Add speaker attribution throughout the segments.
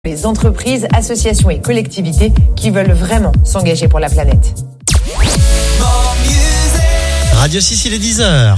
Speaker 1: Les entreprises, associations et collectivités qui veulent vraiment s'engager pour la planète.
Speaker 2: Radio 6, il est 10h.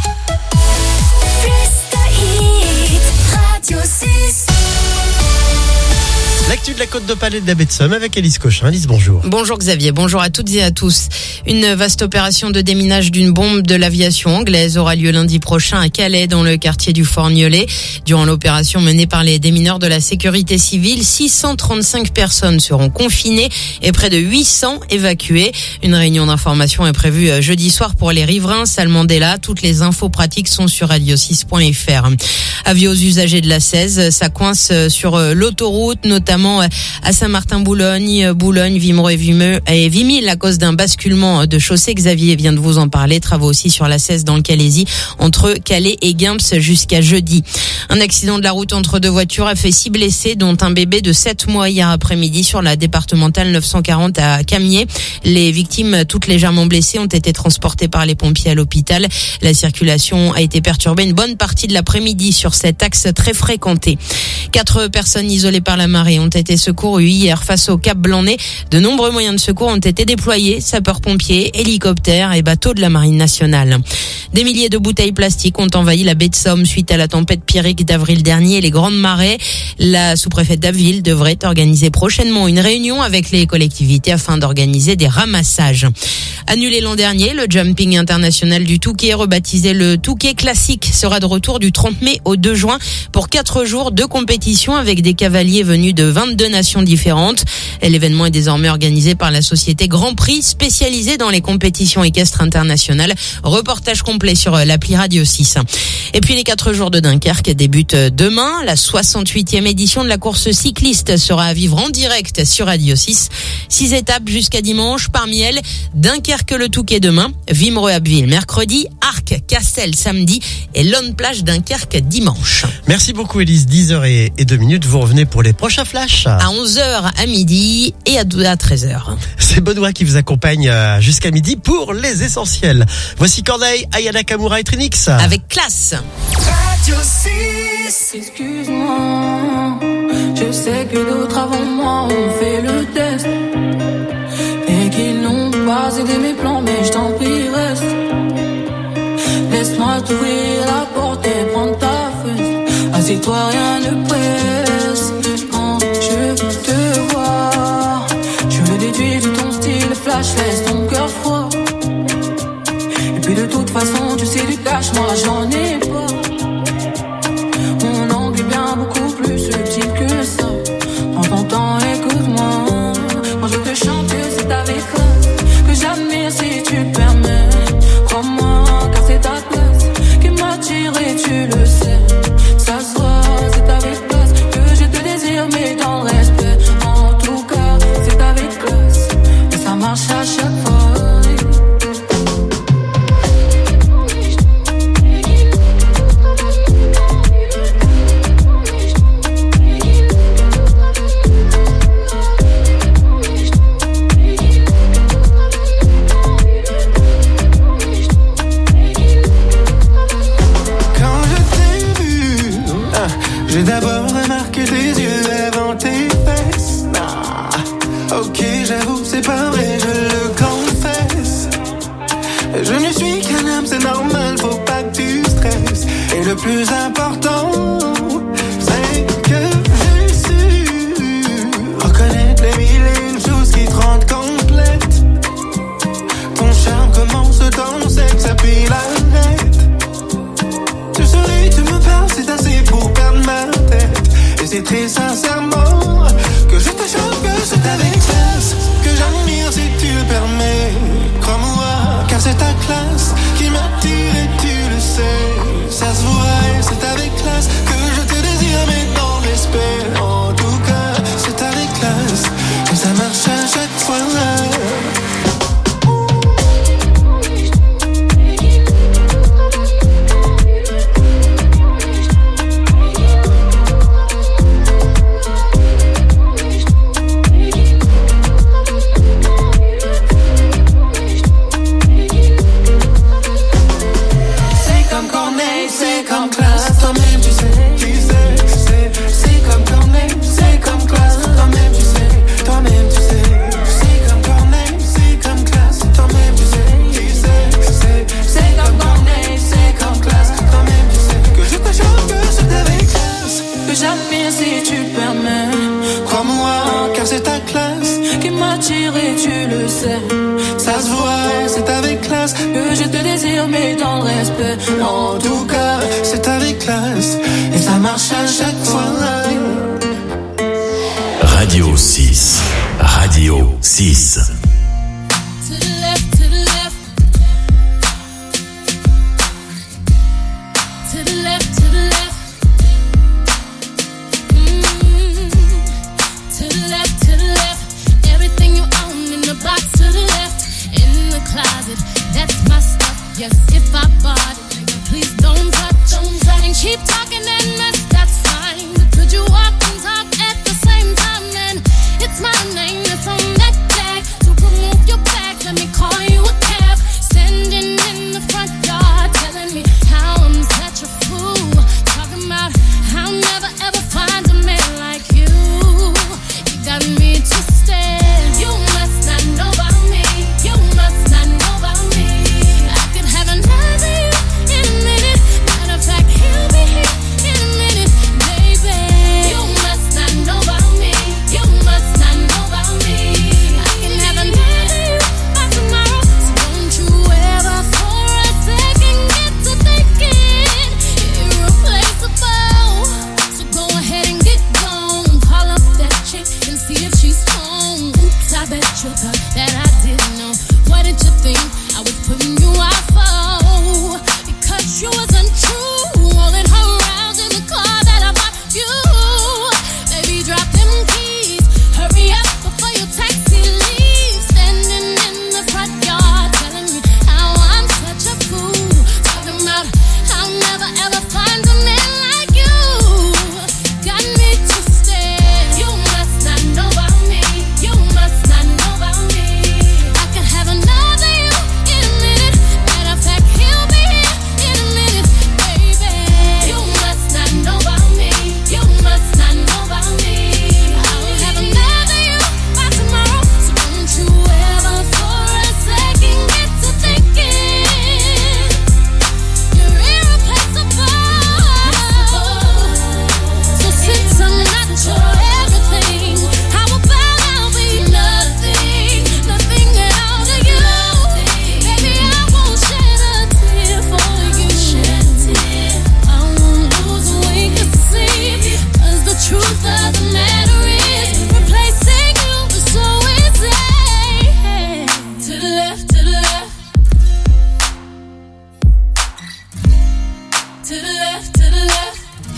Speaker 2: L'actu de la Côte d'Opale et de la baie de Somme avec Alice Cochin. Alice, bonjour.
Speaker 3: Bonjour Xavier, bonjour à toutes et à tous. Une vaste opération de déminage d'une bombe de l'aviation anglaise aura lieu lundi prochain à Calais, dans le quartier du Fort Niollet. Durant l'opération menée par les démineurs de la sécurité civile, 635 personnes seront confinées et près de 800 évacuées. Une réunion d'information est prévue jeudi soir pour les riverains. Salle Mandela, toutes les infos pratiques sont sur radio6.fr. Avis aux usagers de la 16, ça coince sur l'autoroute, notamment à Saint-Martin-Boulogne, Vimereux et Vimille à cause d'un basculement de chaussée. Xavier vient de vous en parler. Travaux aussi sur la 16 dans le Calaisis entre Calais et Guimps jusqu'à jeudi. Un accident de la route entre deux voitures a fait 6 blessés, dont un bébé de 7 mois hier après-midi sur la départementale 940 à Camiers. Les victimes, toutes légèrement blessées, ont été transportées par les pompiers à l'hôpital. La circulation a été perturbée une bonne partie de l'après-midi sur cet axe très fréquenté. 4 personnes isolées par la marée ont été secourues hier face au Cap Blanc-Nez. De nombreux moyens de secours ont été déployés, sapeurs-pompiers, hélicoptères et bateaux de la Marine nationale. Des milliers de bouteilles plastiques ont envahi la baie de Somme suite à la tempête Pierrick d'avril dernier et les grandes marées. La sous-préfète d'Abbeville devrait organiser prochainement une réunion avec les collectivités afin d'organiser des ramassages. Annulé l'an dernier, le jumping international du Touquet, rebaptisé le Touquet Classique, sera de retour du 30 mai au 2 juin pour 4 jours de compétition avec des cavaliers venus de 22 nations différentes. L'événement est désormais organisé par la société Grand Prix, spécialisée dans les compétitions équestres internationales. Reportage complet sur l'appli Radio 6. Et puis les 4 jours de Dunkerque débutent demain. La 68e édition de la course cycliste sera à vivre en direct sur Radio 6. 6 étapes jusqu'à dimanche. Parmi elles, Dunkerque-le Touquet demain, Vimereux-Abbeville mercredi, Arques-Castel samedi et Lonne-Plage Dunkerque dimanche.
Speaker 2: Merci beaucoup Élise, 10h02. Vous revenez pour les prochains flashs.
Speaker 3: À 11h à midi et à 13h.
Speaker 2: C'est Benoît qui vous accompagne jusqu'à midi pour les essentiels. Voici Corneille, Aya Nakamura et Trinix.
Speaker 3: Avec classe.
Speaker 4: Radio 6. Excuse-moi, je sais que d'autres avant moi ont fait le test et qu'ils n'ont pas aidé mes plans, mais je t'en prie reste. Laisse-moi t'ouvrir la porte et prendre ta fesse. Assieds-toi, rien ne presse. Quand je veux te voir, je veux déduire de ton style flash, laisse ton cœur froid. Et puis de toute façon, tu sais du cash, moi j'en ai pas. Mon angle est bien beaucoup plus subtil que ça. Prends ton temps, écoute-moi. Quand je te chante, c'est avec classe que j'admire si tu permets. Crois-moi, car c'est ta place qui m'attire et tu le sais. Ça se voit, c'est avec classe que je te désire, mais dans le respect. En tout cas, c'est avec classe et ça marche à chaque fois. m'attirer, tu le sais. Ça se voit, c'est avec classe que je te désire, mais dans le respect. En tout cas, c'est avec classe et ça marche à chaque fois.
Speaker 5: Radio 6. Radio 6.
Speaker 4: To the left, to the left. To the left, to the left. To the left, to the left. Everything you own in the box to the left. In the closet, that's my stuff. Yes, if I bought it, nigga, please don't touch, don't touch. And keep talking that mess, that's fine. But could you walk and talk at the same time? And it's my name that's on that tag. So remove your bag, let me call you a cab. Standing in the front yard, telling me how I'm such a fool. Talking about how I'll never ever find a man like you. You got me twisted. You must not know about me. You must not know about me. I could have another you in a minute. Matter of fact, he'll be here in a minute, baby. You must not know about me. You must not know about me. I can have another you by tomorrow. So don't you ever for a second get to thinking irreplaceable. So go ahead and get gone. Call up that chick and see if she's home. Oops, I bet you thought that I didn't know. What did you think I was putting you out for? Because you wasn't true. Rolling her around in the car that I bought you. Baby, drop them keys. Hurry up before your taxi leaves. Standing in the front yard, telling me how I'm such a fool. Talking about how I'll never ever find a man like you. Got me twisted. You must not know about me. You must not know about me. I could have another you in a minute. Matter of fact, he'll be here in a minute, baby. You must not know about me. You must not know about me. I'll have another you by tomorrow. So don't you ever for a second get to thinking you're irreplaceable. So since I'm not your everything, how about I'll be nothing, nothing at all to you? Baby, I won't shed a tear for you. I won't lose a wink of sleep. 'Cause the truth of the matter is, replacing you is so easy. To the left, to the left. To the left, to the left.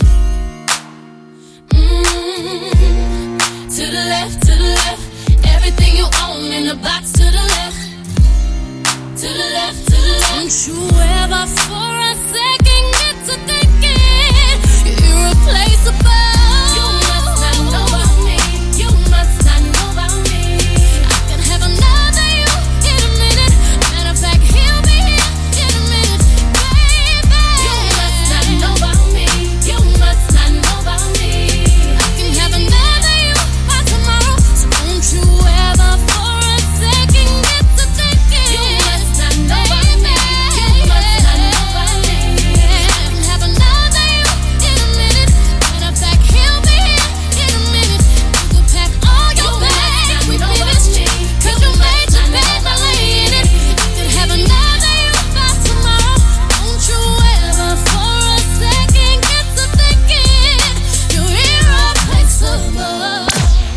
Speaker 4: To the left, to the left. Everything you own in the box to the left. To the left, to the left. Don't you ever for a second get to thinking you're irreplaceable. You must not know about me. You must not know about me. I can have another you in a minute. Matter of fact, he'll be here in a minute, baby. You must not know about me. You must not know about me. I can have another you by tomorrow. So don't you ever for a second get to thinking you must not know about me. You must not know about me. I can have another you in a minute. Matter of fact, he'll be here in a minute. You could pack all your bags with me, bitch. 'Cause you made your bed by laying it. I can have another you by tomorrow. Don't you ever for a second get to thinking you're irreplaceable.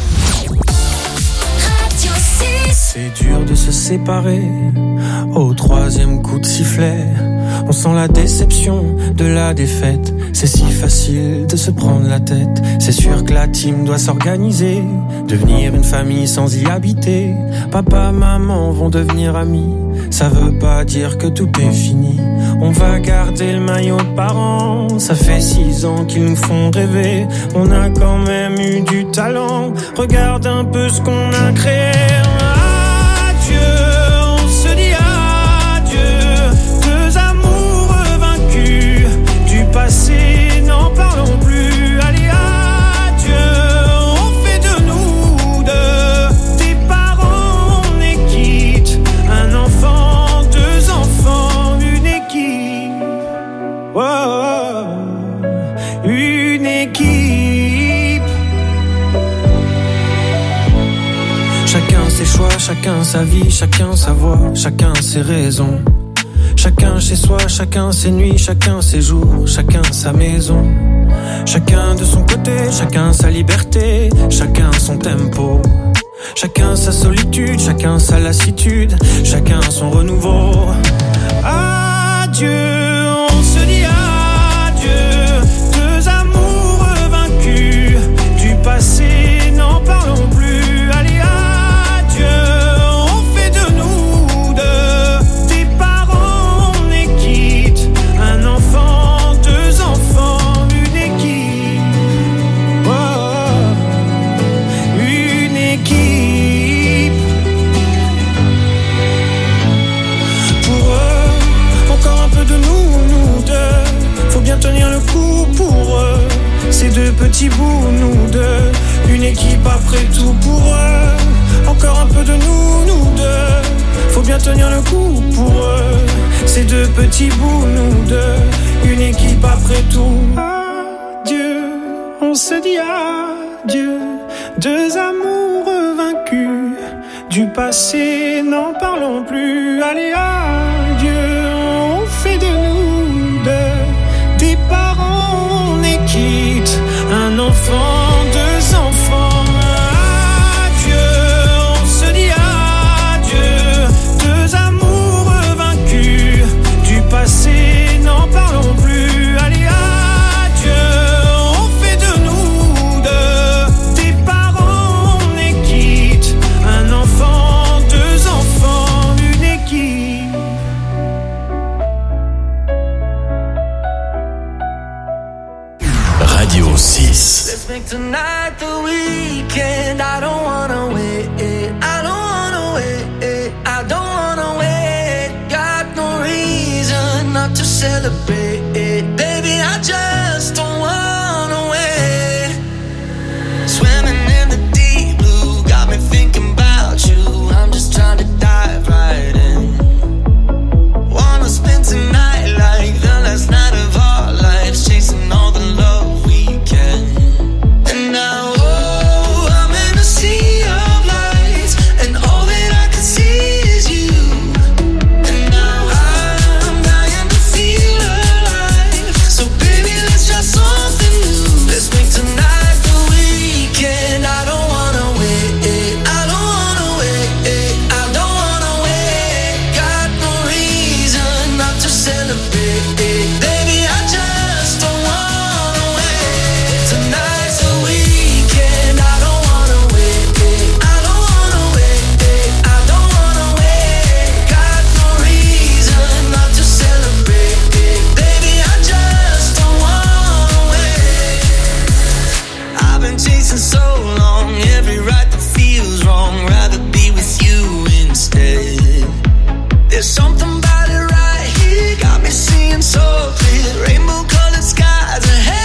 Speaker 4: Radio 6.
Speaker 6: C'est dur de se séparer au troisième coup de sifflet. On sent la déception de la défaite. C'est si facile de se prendre la tête. C'est sûr que la team doit s'organiser, devenir une famille sans y habiter. Papa, maman vont devenir amis. Ça veut pas dire que tout est fini. On va garder le maillot de parents. Ça fait 6 ans qu'ils nous font rêver. On a quand même eu du talent. Regarde un peu ce qu'on a créé. Adieu, on se dit adieu. 2 amoureux vaincus. Du passé, n'en parlons plus. Allez, adieu, on fait de nous 2 des parents, on est quitte. Un enfant, 2 enfants, une équipe. Oh, une équipe. Chacun ses choix, chacun sa vie, chacun sa voix, chacun ses raisons. Chacun chez soi, chacun ses nuits, chacun ses jours, chacun sa maison. Chacun de son côté, chacun sa liberté, chacun son tempo. Chacun sa solitude, chacun sa lassitude, chacun son renouveau. Adieu, on se dit adieu. Deux amours vaincus, du passé n'en parlons plus. Allez, adieu, on fait de nous deux des parents, on est quitte. Un enfant, deux enfants, une équipe. Oh, une équipe. Pour eux, encore un peu de nous deux. Faut bien tenir le coup pour eux. Ces deux petits bouts, nous deux. Une équipe après tout pour eux. Encore un peu de nous deux. Faut bien tenir le coup pour eux. Ces deux petits bouts, nous deux. Une équipe après tout. Adieu, on se dit adieu. Deux amours vaincus. Du passé, n'en parlons plus. Allez, adieu, on fait de nous deux des parents, on est quitte. Un enfant, deux enfants. Adieu, on se dit adieu. Deux amours vaincus. Du passé, n'en parlons plus. Allez, adieu, on fait de nous deux des parents, on est quitte. Un enfant, deux enfants, une équipe.
Speaker 5: Radio 6.
Speaker 7: Let's make tonight the weekend. I don't wanna wait. I don't wanna wait. I don't wanna wait. Got no reason not to celebrate. Baby, I just don't wanna wait. Swimming in the deep blue got me thinking about you. I'm just trying to dive right in. Wanna spend tonight like the last night of our lives, chasing all the love we can. And now, oh, I'm in a sea of lights, and all that I can see is you. And now I'm dying to feel alive. So baby, let's try something new. Let's make tonight the weekend. I don't wanna wait. I don't wanna wait. I don't wanna wait. Got no reason not to celebrate. Baby, I just don't wanna wait. Tonight's the weekend. I don't wanna wait. I don't wanna wait. I don't wanna wait. Got no reason not to celebrate. Baby, I just don't wanna wait. I've been chasing so long, every right that feels wrong. Rather be with you instead. There's something about it right here, got me seeing so clear. Rainbow colored skies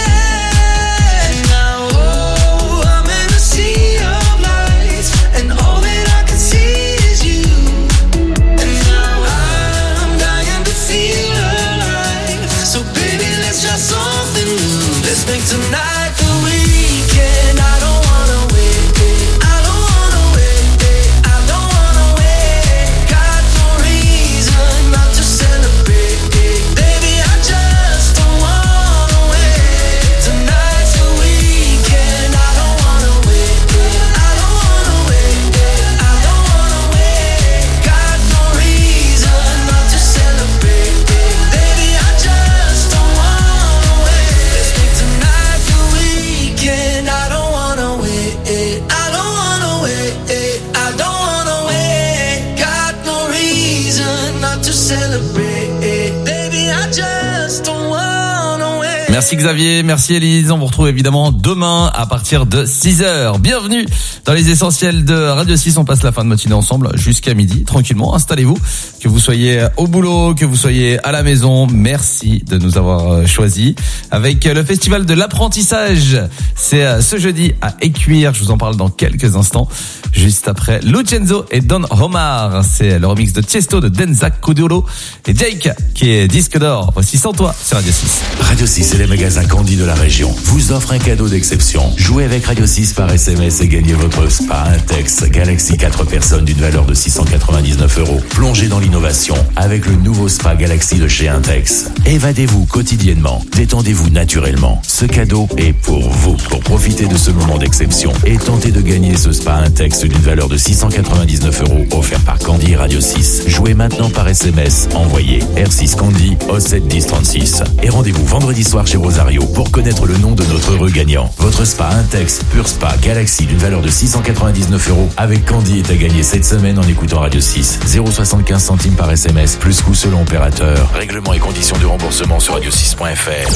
Speaker 7: ahead. Now, oh, I'm in a sea of lights, and all that I can see is you. And now I'm dying to feel alive. So baby, let's try something new. Let's make tonight the weekend. I don't wanna wait. I don't wanna wait. I don't wanna wait. Got no reason not to celebrate. Baby, I just don't wanna wait. Tonight's the weekend. I don't wanna wait. I don't wanna wait. I don't wanna wait. Got no reason not to celebrate. Baby, I just don't wanna wait. Let's make tonight the weekend. I don't wanna wait. I don't wanna wait. I don't wanna wait. Got no reason not to celebrate. Baby, I just don't wanna wait.
Speaker 8: Merci Xavier, merci Élise. On vous retrouve évidemment demain à partir de 6h. Bienvenue dans les essentiels de Radio 6. On passe la fin de matinée ensemble jusqu'à midi. Tranquillement, installez-vous. Que vous soyez au boulot, que vous soyez à la maison. Merci de nous avoir choisis. Avec le festival de l'apprentissage. C'est ce jeudi à Écuire. Je vous en parle dans quelques instants. Juste après Lucenzo et Don Omar. C'est le remix de Tiesto, de Denza Kuduro et Jake qui est disque d'or. Voici Sans toi sur Radio 6.
Speaker 5: Radio 6 et les magasins Candy de la région vous offrent un cadeau d'exception. Jouez avec Radio 6 par SMS et gagnez votre votre spa Intex Galaxy 4 personnes d'une valeur de 699 €. Plongez dans l'innovation avec le nouveau spa Galaxy de chez Intex. Évadez-vous quotidiennement, détendez-vous naturellement. Ce cadeau est pour vous, pour profiter de ce moment d'exception et tenter de gagner ce spa Intex d'une valeur de 699 € offert par Candy et Radio 6. Jouez maintenant par SMS, envoyez R6 Candy au 7 10 36 et rendez-vous vendredi soir chez Rosario pour connaître le nom de notre heureux gagnant. Votre spa Intex Pure Spa Galaxy d'une valeur de 699 € avec Candy est à gagner cette semaine en écoutant Radio 6. 0,75 centimes par SMS plus coût selon opérateur. Règlements et conditions de remboursement sur radio6.fr.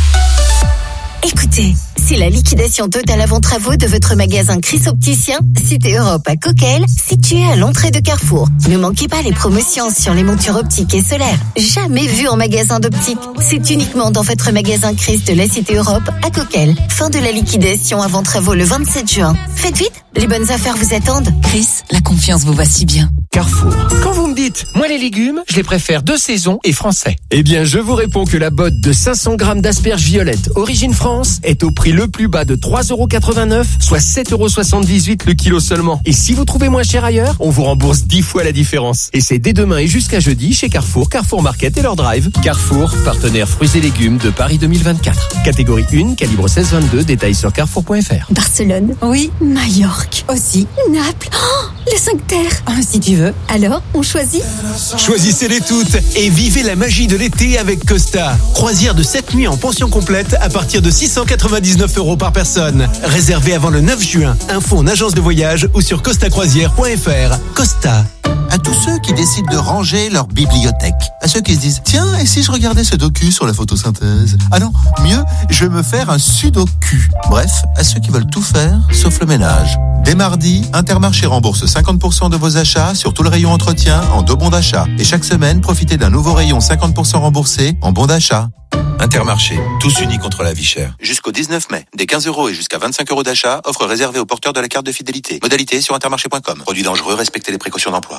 Speaker 9: Écoutez, c'est la liquidation totale avant travaux de votre magasin Chris Opticien, Cité Europe à Coquelles, situé à l'entrée de Carrefour. Ne manquez pas les promotions sur les montures optiques et solaires. Jamais vu en magasin d'optique. C'est uniquement dans votre magasin Chris de la Cité Europe à Coquelles. Fin de la liquidation avant travaux le 27 juin. Faites vite, les bonnes affaires vous attendent.
Speaker 10: Chris, la confiance vous va si bien.
Speaker 11: Carrefour. Quand vous me dites, moi les légumes, je les préfère de saison et français. Eh bien, je vous réponds que la botte de 500 grammes d'asperges violettes origine France est au prix le plus bas de 3,89 €, soit 7,78 € le kilo seulement. Et si vous trouvez moins cher ailleurs, on vous rembourse 10 fois la différence. Et c'est dès demain et jusqu'à jeudi chez Carrefour, Carrefour Market et leur drive. Carrefour, partenaire fruits et légumes de Paris 2024. Catégorie 1, calibre 16-22, détails sur carrefour.fr.
Speaker 12: Barcelone. Oui. Majorque. Aussi. Naples. Oh, les 5 terres. Ah, si tu veux. Alors, on choisit?
Speaker 13: Choisissez-les toutes et vivez la magie de l'été avec Costa. Croisière de 7 nuits en pension complète à partir de 699 € par personne. Réservé avant le 9 juin. Info en agence de voyage ou sur costacroisière.fr. Costa.
Speaker 14: À tous ceux qui décident de ranger leur bibliothèque. À ceux qui se disent, tiens, et si je regardais ce docu sur la photosynthèse? Ah non, mieux, je vais me faire un sudoku. Bref, à ceux qui veulent tout faire, sauf le ménage. Dès mardi, Intermarché rembourse 50% de vos achats sur tout le rayon entretien en 2 bons d'achat. Et chaque semaine, profitez d'un nouveau rayon 50% remboursé en bons d'achat. Intermarché, tous unis contre la vie chère. Jusqu'au 19 mai, des 15 € et jusqu'à 25 € d'achat, offre réservée aux porteurs de la carte de fidélité. Modalité sur intermarché.com. Produit dangereux, respectez les précautions d'emploi.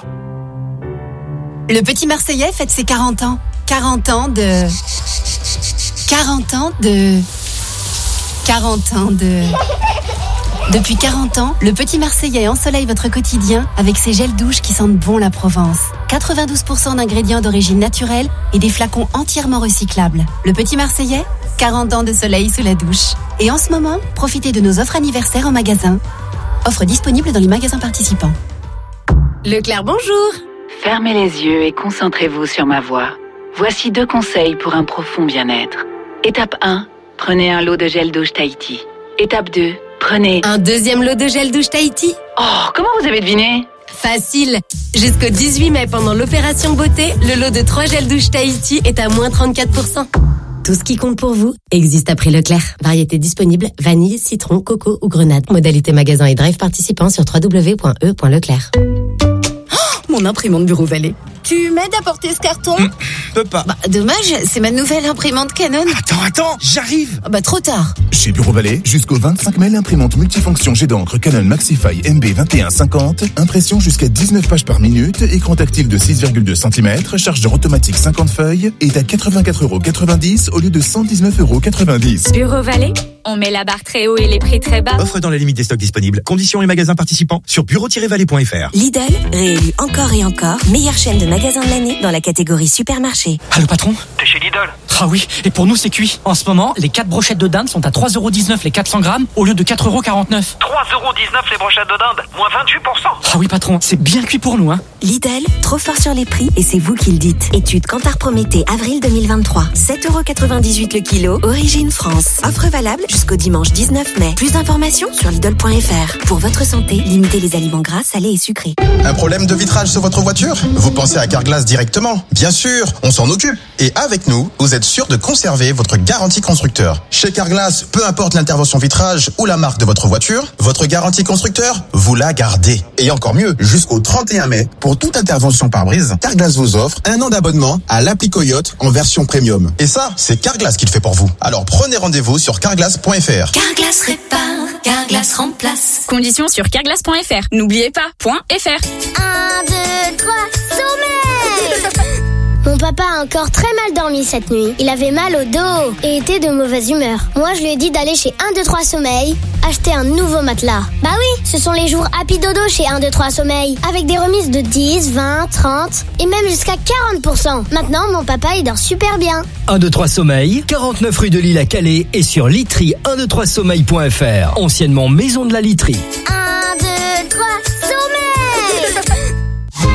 Speaker 12: Le petit Marseillais fête ses 40 ans. 40 ans de... Depuis 40 ans, le petit Marseillais ensoleille votre quotidien avec ses gels douches qui sentent bon la Provence. 92% d'ingrédients d'origine naturelle et des flacons entièrement recyclables. Le petit Marseillais, 40 ans de soleil sous la douche. Et en ce moment, profitez de nos offres anniversaires en magasin. Offre disponible dans les magasins participants.
Speaker 15: Leclerc, bonjour.
Speaker 16: Fermez les yeux et concentrez-vous sur ma voix. Voici 2 conseils pour un profond bien-être. Étape 1, prenez un lot de gel douche Tahiti. Étape 2, prenez...
Speaker 15: un deuxième lot de gel douche Tahiti.
Speaker 16: Oh, comment vous avez deviné?
Speaker 15: Facile. Jusqu'au 18 mai, pendant l'opération beauté, le lot de 3 gels douche Tahiti est à moins 34%. Tout ce qui compte pour vous existe à prix Leclerc. Variété disponible, vanille, citron, coco ou grenade. Modalité magasin et drive participant sur www.e.leclerc.
Speaker 12: Mon imprimante Bureau Vallée. Tu m'aides à porter ce carton?
Speaker 13: Peux pas.
Speaker 12: Bah, dommage, c'est ma nouvelle imprimante Canon.
Speaker 13: Attends, j'arrive.
Speaker 12: Bah, trop tard.
Speaker 17: Chez Bureau Vallée, jusqu'au 25 mai, l'imprimante multifonction jet d'encre Canon Maxify MB2150, impression jusqu'à 19 pages par minute, écran tactile de 6,2 cm, chargeur automatique 50 feuilles, est à 84,90 € au lieu de 119,90 €.
Speaker 18: Bureau Vallée, on met la barre très haut et les prix très bas.
Speaker 19: Offre dans la limite des stocks disponibles. Conditions et magasins participants sur bureau-vallée.fr.
Speaker 20: Lidl, réélu encore et encore, meilleure chaîne de magasins de l'année dans la catégorie supermarché.
Speaker 21: Allô patron?
Speaker 22: T'es chez Lidl?
Speaker 21: Ah oui, et pour nous c'est cuit. En ce moment, les 4 brochettes de dinde sont à 3,19 € les 400 grammes au lieu de 4,49 €.
Speaker 22: 3,19 € les brochettes de dinde, moins 28%.
Speaker 21: Ah oui patron, c'est bien cuit pour nous, hein.
Speaker 20: Lidl, trop fort sur les prix et c'est vous qui le dites. Étude Kantar Prométhée, avril 2023. 7,98 € le kilo, origine France. Offre valable jusqu'au dimanche 19 mai. Plus d'informations sur Lidl.fr. Pour votre santé, limitez les aliments gras, salés et sucrés.
Speaker 23: Un problème de vitrage sur votre voiture? Vous pensez à Carglass directement? Bien sûr, on s'en occupe. Et avec nous, vous êtes sûr de conserver votre garantie constructeur. Chez Carglass, peu importe l'intervention vitrage ou la marque de votre voiture, votre garantie constructeur, vous la gardez. Et encore mieux, jusqu'au 31 mai, pour toute intervention pare-brise, Carglass vous offre 1 an d'abonnement à l'appli Coyote en version premium. Et ça, c'est Carglass qui le fait pour vous. Alors prenez rendez-vous sur carglass.fr.
Speaker 24: Carglass répare, Carglass remplace.
Speaker 18: Conditions sur carglass.fr. N'oubliez pas, .fr.
Speaker 24: 1, 2, 3, sommet.
Speaker 1: Mon papa a encore très mal dormi cette nuit. Il avait mal au dos et était de mauvaise humeur. Moi, je lui ai dit d'aller chez 1, 2, 3 Sommeil, acheter un nouveau matelas. Bah oui, ce sont les jours Happy Dodo chez 1, 2, 3 Sommeil, avec des remises de 10, 20, 30 et même jusqu'à 40%. Maintenant, mon papa, il dort super bien.
Speaker 2: 1, 2, 3 Sommeil, 49 rue de Lille à Calais et sur literie 123sommeil.fr, anciennement Maison de la Literie.
Speaker 1: 1, 2, 3 Sommeil.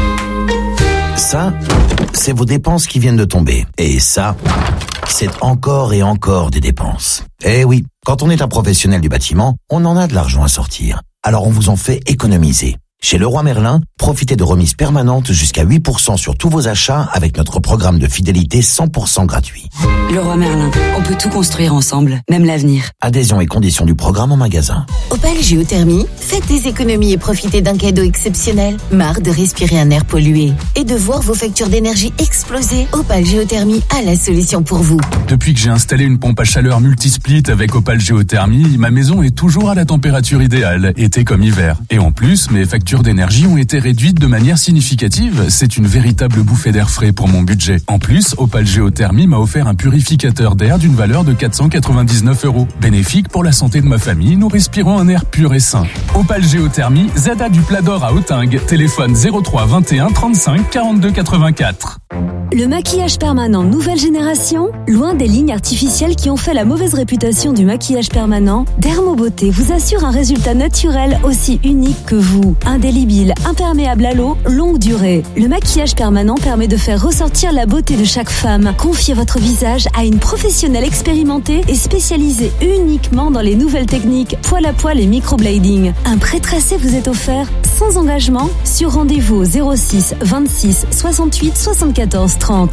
Speaker 3: Ça, c'est vos dépenses qui viennent de tomber. Et ça, c'est encore et encore des dépenses. Eh oui, quand on est un professionnel du bâtiment, on en a de l'argent à sortir. Alors on vous en fait économiser. Chez Leroy Merlin, profitez de remises permanentes jusqu'à 8% sur tous vos achats avec notre programme de fidélité 100% gratuit.
Speaker 10: Leroy Merlin, on peut tout construire ensemble, même l'avenir.
Speaker 3: Adhésion et conditions du programme en magasin.
Speaker 9: Opale Géothermie, faites des économies et profitez d'un cadeau exceptionnel. Marre de respirer un air pollué et de voir vos factures d'énergie exploser. Opale Géothermie a la solution pour vous.
Speaker 4: Depuis que j'ai installé une pompe à chaleur multisplit avec Opale Géothermie, ma maison est toujours à la température idéale, été comme hiver. Et en plus, mes factures d'énergie ont été réduites de manière significative. C'est une véritable bouffée d'air frais pour mon budget. En plus, Opale Géothermie m'a offert un purificateur d'air d'une valeur de 499 €. Bénéfique pour la santé de ma famille, nous respirons un air pur et sain. Opale Géothermie, ZA du Plat d'Or à Hauttingue. Téléphone 03 21 35 42 84.
Speaker 25: Le maquillage permanent nouvelle génération, loin des lignes artificielles qui ont fait la mauvaise réputation du maquillage permanent, Dermobeauté vous assure un résultat naturel aussi unique que vous. Indélébile, imperméable à l'eau, longue durée. Le maquillage permanent permet de faire ressortir la beauté de chaque femme. Confiez votre visage à une professionnelle expérimentée et spécialisée uniquement dans les nouvelles techniques poil à poil et microblading. Un prêt-tracé vous est offert sans engagement sur rendez-vous au 06 26 68 74 30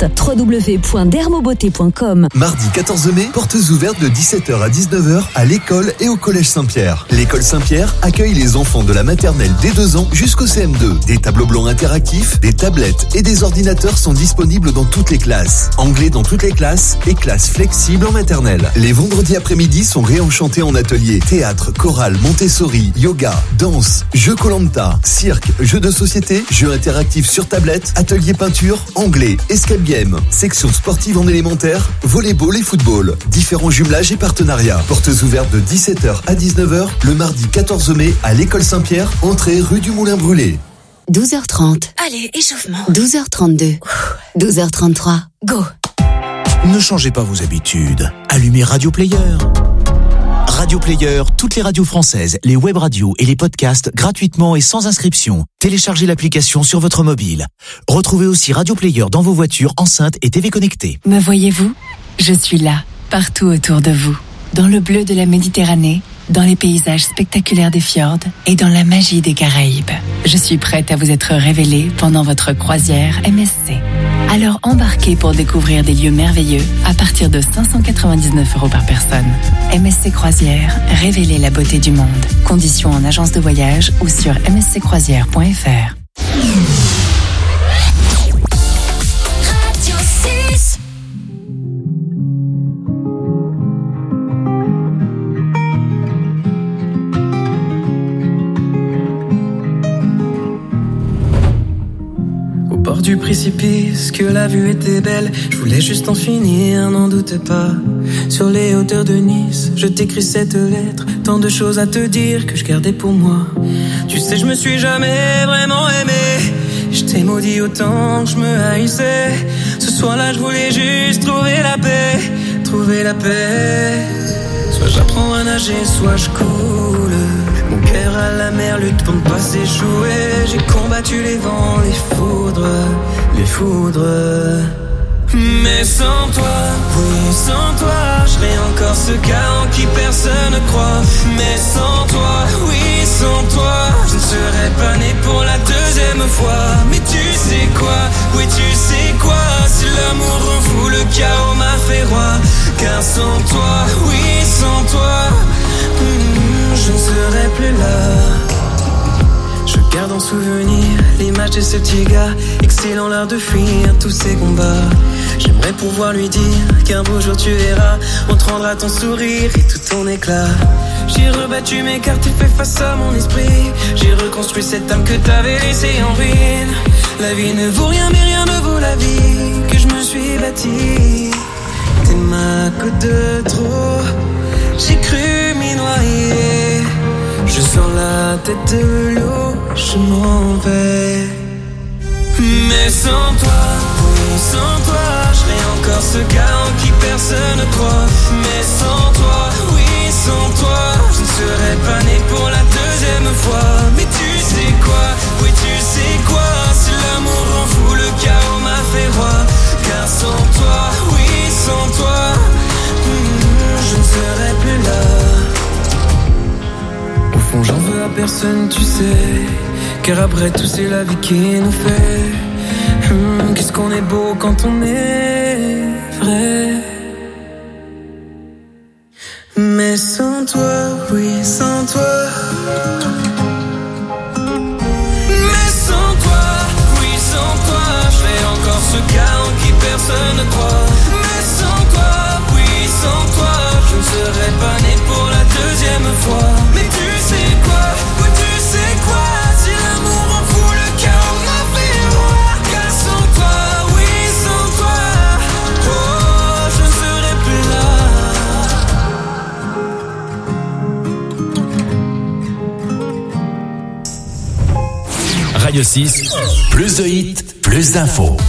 Speaker 25: www.dermobeauté.com.
Speaker 26: Mardi 14 mai, portes ouvertes de 17h à 19h à l'école et au collège Saint-Pierre. L'école Saint-Pierre accueille les enfants de la maternelle dès 2 ans jusqu'au CM2. Des tableaux blancs interactifs, des tablettes et des ordinateurs sont disponibles dans toutes les classes. Anglais dans toutes les classes et classes flexibles en maternelle. Les vendredis après-midi sont réenchantés en ateliers théâtre, chorale, Montessori, yoga, danse, jeux Koh-Lanta, cirque, jeux de société, jeux interactifs sur tablette, ateliers peinture, anglais, escape game, section sportive en élémentaire, volleyball et football. Différents jumelages et partenariats. Portes ouvertes de 17h à 19h le mardi 14 mai à l'école Saint-Pierre, entrée rue du Moulin Brûlé.
Speaker 9: 12h30.
Speaker 12: Allez, échauffement.
Speaker 9: 12h32. 12h33. Go.
Speaker 27: Ne changez pas vos habitudes. Allumez Radio Player. Radio Player, toutes les radios françaises, les web radios et les podcasts gratuitement et sans inscription. Téléchargez l'application sur votre mobile. Retrouvez aussi Radio Player dans vos voitures, enceintes et TV connectées.
Speaker 10: Me voyez-vous ? Je suis là, partout autour de vous. Dans le bleu de la Méditerranée, dans les paysages spectaculaires des fjords et dans la magie des Caraïbes. Je suis prête à vous être révélée pendant votre croisière MSC. Alors embarquez pour découvrir des lieux merveilleux à partir de 599 € par personne. MSC Croisière, révélez la beauté du monde. Conditions en agence de voyage ou sur msccroisière.fr.
Speaker 6: Du précipice, que la vue était belle. Je voulais juste en finir, n'en doute pas. Sur les hauteurs de Nice, je t'écris cette lettre. Tant de choses à te dire que je gardais pour moi. Tu sais, je me suis jamais vraiment aimé. Je t'ai maudit autant que je me haïssais. Ce soir-là, je voulais juste trouver la paix. Trouver la paix. Soit j'apprends à nager, soit je coule. Mon cœur à la mer lutte pour ne pas s'échouer. J'ai combattu les vents, les foudres. Mais sans toi, oui sans toi, je serais encore ce gars en qui personne ne croit. Mais sans toi, oui sans toi, je ne serais pas né pour la deuxième fois. Mais tu sais quoi, oui tu sais quoi, si l'amour rend fou, le chaos m'a fait roi. Car sans toi, oui sans toi, je ne serais plus là. Je garde en souvenir l'image de ce petit gars, excellent l'art de fuir tous ces combats. J'aimerais pouvoir lui dire qu'un beau jour tu verras, on te rendra ton sourire et tout ton éclat. J'ai rebattu mes cartes et fait face à mon esprit. J'ai reconstruit cette âme que t'avais laissée en ruine. La vie ne vaut rien, mais rien ne vaut la vie que je me suis bâtie. T'es ma côte de trop, j'ai cru m'y noyer. Je sors la tête de l'eau, je m'en vais. Mais sans toi, oui sans toi, je serai encore ce gars en qui personne ne croit. Mais sans toi, oui sans toi, je ne serais pas né pour la deuxième fois. Mais tu sais quoi, oui tu sais quoi, si l'amour rend fou, le chaos m'a fait roi. Car sans toi, oui sans toi, je ne serais plus là. Au fond j'en veux à personne tu sais, car après tout c'est la vie qui nous fait. Qu'est-ce qu'on est beau quand on est vrai. Mais sans toi, oui sans toi. Mais sans toi, oui sans toi, je serai encore ce gars en qui personne ne croit. Mais sans toi, oui sans toi, je ne serais pas né pour la deuxième fois. Mais tu sais quoi, oui tu sais quoi, si l'amour en fout le chaos m'a fait roi. Car sans toi, oui sans toi, oh je ne serais plus
Speaker 26: là. Radio 6, plus de hits, plus d'infos.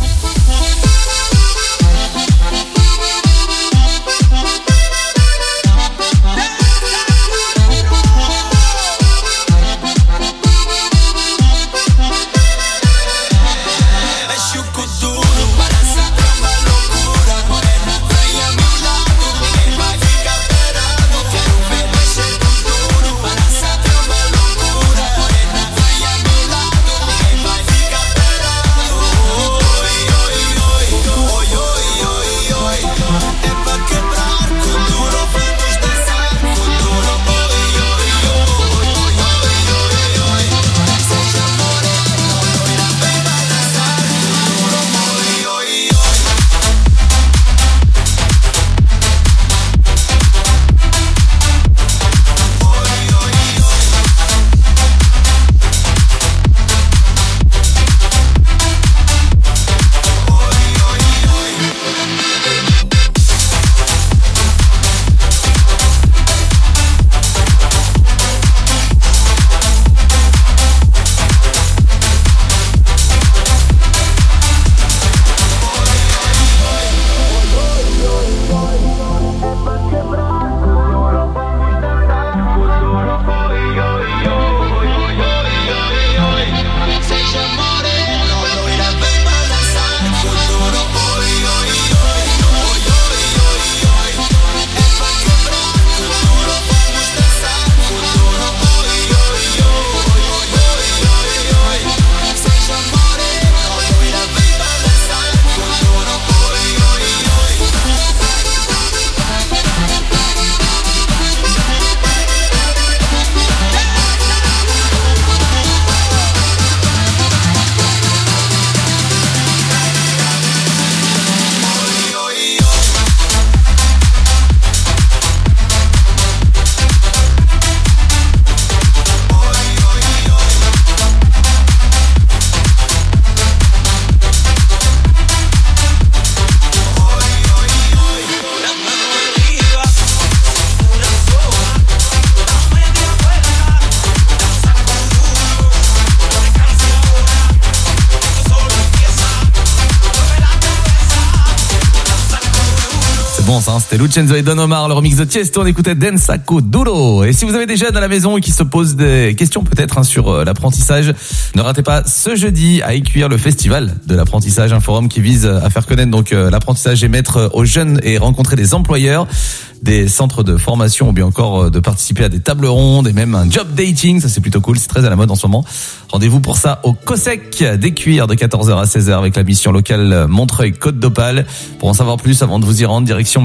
Speaker 5: Bon, ça, c'était Lucenzo et Don Omar, le remix de Tiesto, on écoutait Densaku Duro. Et si vous avez des jeunes à la maison et qui se posent des questions peut-être sur l'apprentissage, ne ratez pas ce jeudi à Écuire le festival de l'apprentissage, un forum qui vise à faire connaître donc l'apprentissage et mettre aux jeunes et rencontrer des employeurs, des centres de formation ou bien encore de participer à des tables rondes et même un job dating, ça c'est plutôt cool, c'est très à la mode en ce moment. Rendez-vous pour ça au COSEC d'Écuire de 14h à 16h avec la mission locale Montreuil-Côte d'Opale. Pour en savoir plus avant de vous y rendre, direction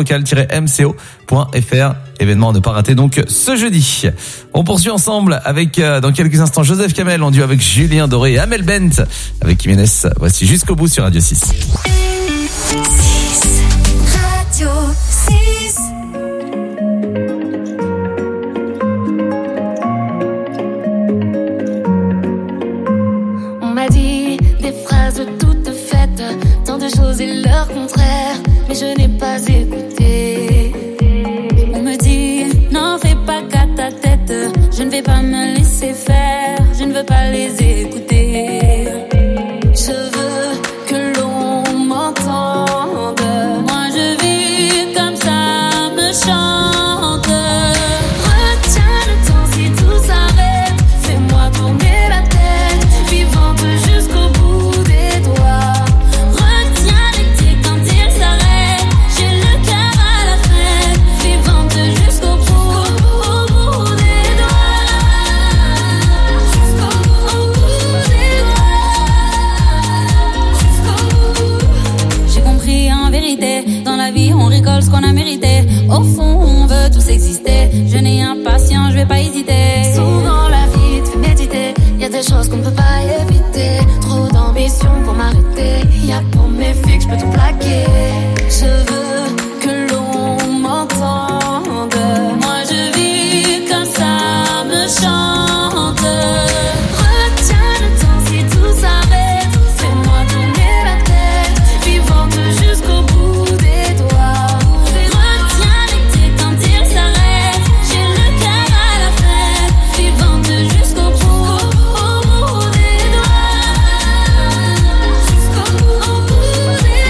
Speaker 5: missionlocale-mco.fr. Événement à ne pas rater donc ce jeudi. On poursuit ensemble avec dans quelques instants Joseph Kamel en duo avec Julien Doré et Amel Bent avec Jiménez. Voici Jusqu'au bout sur Radio 6.
Speaker 24: Radio 6.
Speaker 7: On m'a dit des phrases toutes faites, tant de choses et leur contraire, mais je n'ai pas écouté. On me dit, n'en fais pas qu'à ta tête, je ne vais pas me laisser faire, je ne veux pas les écouter. Je veux que l'on m'entende, moi je vis comme ça me chante. Retiens le temps si tout s'arrête, fais-moi tourner la tête, vivante jusqu'au bout des doigts. Retiens l'été quand il s'arrête, j'ai le cœur à la fête, vivante jusqu'au bout des doigts. Jusqu'au bout des doigts. J'ai compris en vérité, dans la vie on récolte ce qu'on a mérité. Au fond on veut tous exister, je n'ai impatient, je vais pas hésiter. Souvent la vie te fait méditer, y'a des choses qu'on ne peut pas éviter. Trop d'ambition pour m'arrêter, y'a pour mes fixes, je peux tout plaquer. Je veux que l'on m'entende, moi je vis comme ça me chante. Retiens le temps si tout s'arrête, fais-moi tourner la tête, vivante jusqu'au bout des doigts. Retiens l'été quand il s'arrête, j'ai le cœur à la fête, vivante jusqu'au bout des doigts. Jusqu'au bout des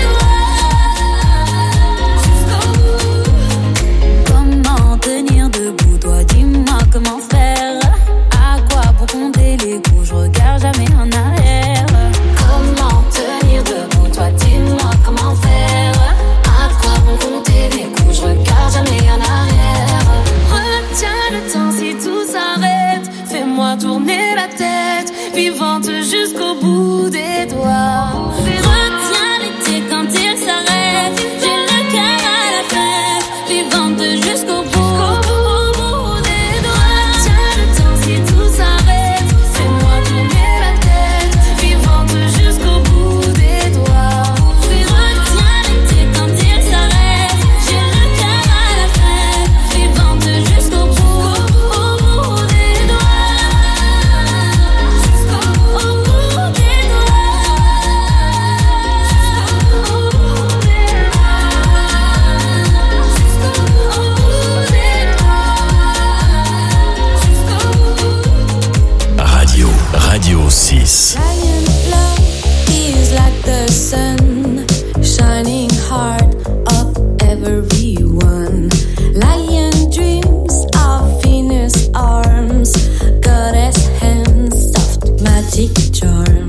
Speaker 7: doigts. Comment tenir debout, toi dis-moi comment faire. À quoi pour compter les coups, je regarde jamais en arrière. Comment tenir debout, toi dis-moi comment faire. À quoi pour compter les coups, je regarde jamais en arrière. Retiens le temps si tout s'arrête, fais-moi tourner la tête, vivante jusqu'au bout des doigts. Retiens l'été quand il s'arrête, j'ai le cœur à la fête, vivante jusqu'au bout des doigts. Retiens le temps si tout s'arrête, fais-moi tourner la tête, vivante jusqu'au bout des doigts. Retiens l'été quand il s'arrête, j'ai le cœur à la fête, vivante jusqu'au bout des doigts. Jusqu'au bout des
Speaker 8: Radio 6.
Speaker 7: Lion love is like the sun, shining heart of everyone. Lion dreams of Venus arms, goddess hands, soft magic charm.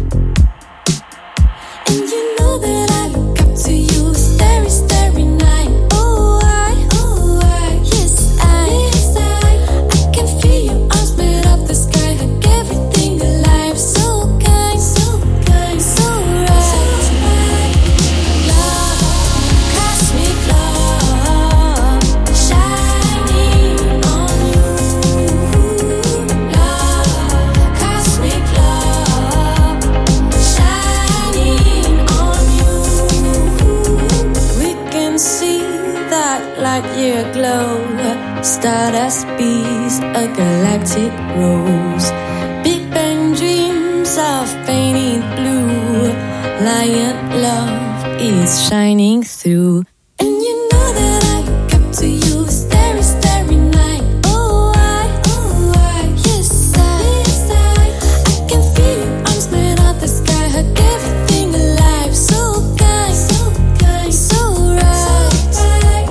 Speaker 7: And you know that I look up to you, starry, starry night. Oh I, yes I can feel your arms made of the sky, hug everything alive. So kind, so kind, so right. Love, cosmic love, shining on you. Love, cosmic love, shining on you. We can see that light year glow, stardust bees, a galactic rose. Big Bang dreams of painted blue. Lion love is shining through. And you know that I look up to you, starry, starry night. Oh I, yes I can feel your arms made of the sky, hug everything alive. So kind, so kind, so right.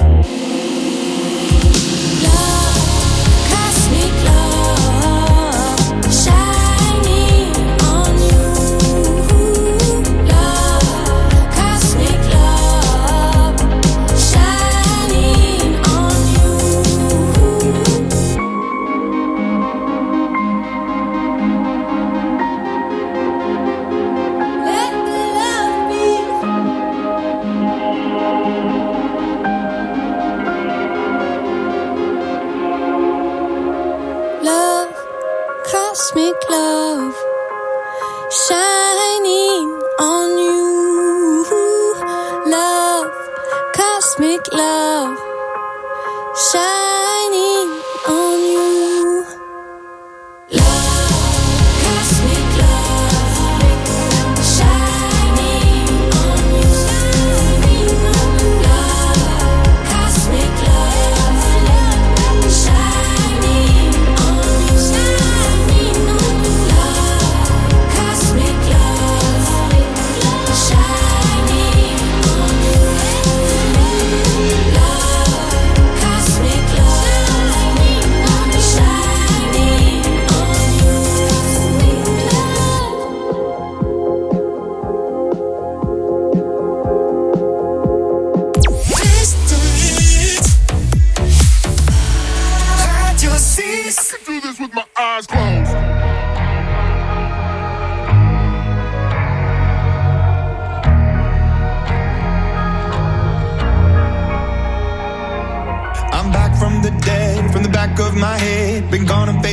Speaker 7: Love, cosmic love, shining on you. Love, cosmic love, shining on you. Let the love be. Love, cosmic love, shining on you. Love, cosmic love, shining on you. Love, cosmic love,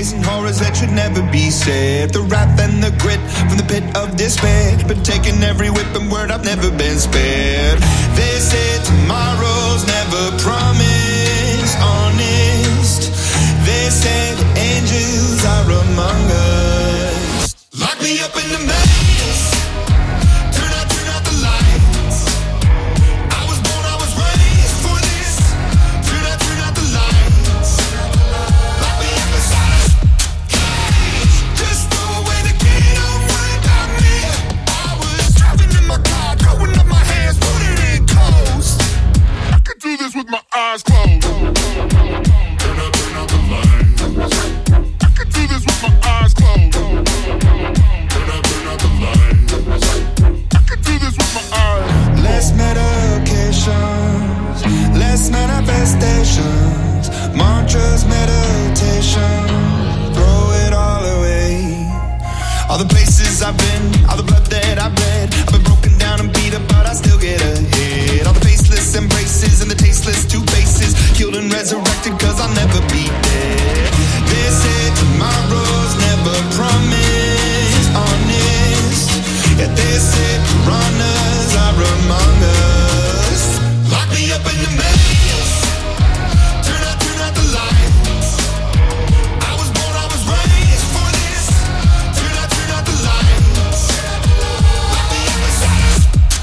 Speaker 11: facing horrors that should never be said. The wrath and the grit from the pit of despair, but taking every whip and word I've never been spared. They say tomorrow's never promised, honest. They say the angels are among us. Lock me up in the maze. Turn out the lights. I was born, I was raised for this. Turn out the lights. Lock me up inside a cage. Just throw away the key, don't worry about me. I was driving in my car, throwing up my hands, putting it in coast. I could do this with my eyes closed. Turn out the lights. I could do this with my eyes closed. Turn out the lights. I could do this with my eyes. Less medications, less manifestations, mantras, meditation, throw it all away. All the places I've been, all the blood that I've bled, I've been broken down and beat up, but I still get ahead. All the faceless embraces and the tasteless two faces, killed and resurrected, cause I'll never be dead. They say tomorrow's never promised, honest. Yeah, they say piranhas are among us. Lock me up in the maze. Turn out the lights. I was born, I was raised for this. Turn out the lights. Lock me up inside.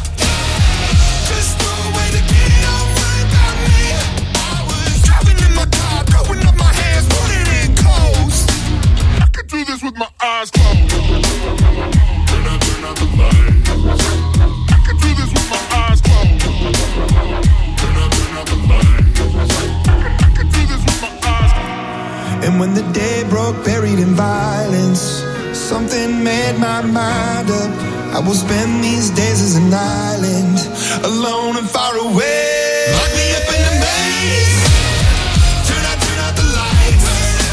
Speaker 11: Just throw away the key, don't worry about me. I was driving in my car, throwing up my hands, putting it in coast. I could do this with my eyes closed. Turn out the lights. I could do this with my eyes closed. Turn out the lights. I could do this with my eyes closed. And when the day broke, buried in violence, something made my mind up. I will spend these days as an island, alone and far away. Lock me up in the maze. Turn out the lights.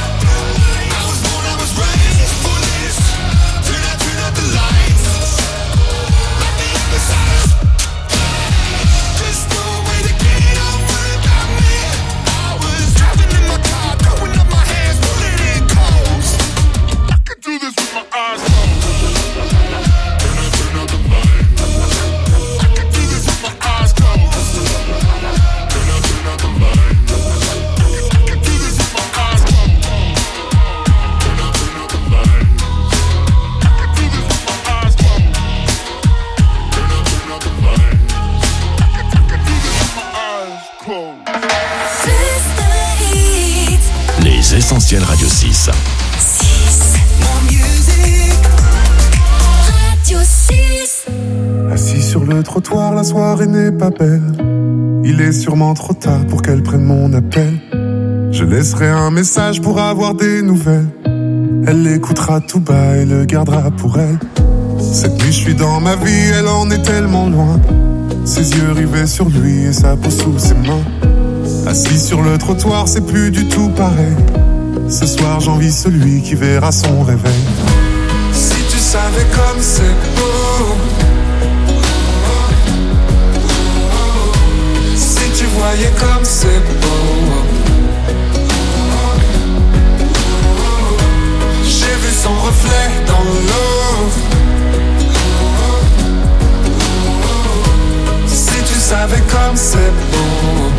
Speaker 11: I was born, I was raised for this. Turn out the lights. Lock me up inside. Just throw away the key, don't worry about me. I was driving in my car, throwing up my hands, putting it in coast. I could do this with my eyes closed. Turn out the lights. I could do this with my eyes closed. Turn out the lights. I could do this with my eyes closed. Turn out the lights. I could do this with my eyes closed. Turn out the lights. I could do this with my eyes closed.
Speaker 8: Les essentiels Radio 6.
Speaker 24: Radio 6.
Speaker 13: Assis sur le trottoir, la soirée n'est pas belle. Il est sûrement trop tard pour qu'elle prenne mon appel. Je laisserai un message pour avoir des nouvelles. Elle l'écoutera tout bas et le gardera pour elle. Cette nuit je suis dans ma vie, elle en est tellement loin. Ses yeux rivés sur lui et sa peau sous ses mains. Assis sur le trottoir, c'est plus du tout pareil. Ce soir j'envie celui qui verra son réveil.
Speaker 14: Si tu savais comme c'est beau, si tu voyais comme c'est beau. J'ai vu son reflet dans l'eau. Si tu savais comme c'est beau.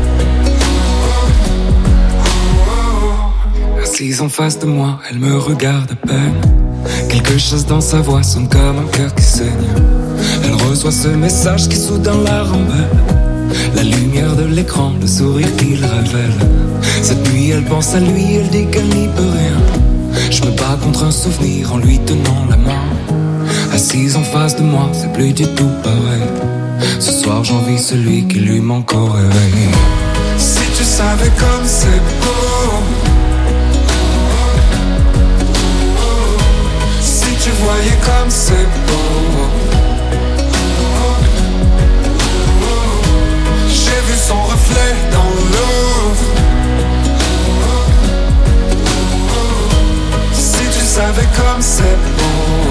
Speaker 14: Assise en face de moi, elle me regarde à peine. Quelque chose dans sa voix sonne comme un cœur qui saigne. Elle reçoit ce message qui soudain la rembelle. La lumière de l'écran, le sourire qu'il révèle. Cette nuit elle pense à lui, elle dit qu'elle n'y peut rien. Je me bats contre un souvenir en lui tenant la main. Assise en face de moi, c'est plus du tout pareil. Ce soir j'envie celui qui lui manque au réveil. Si tu savais comme c'est beau. Si tu voyais comme c'est beau. J'ai vu son reflet dans l'eau. Si tu savais comme c'est beau.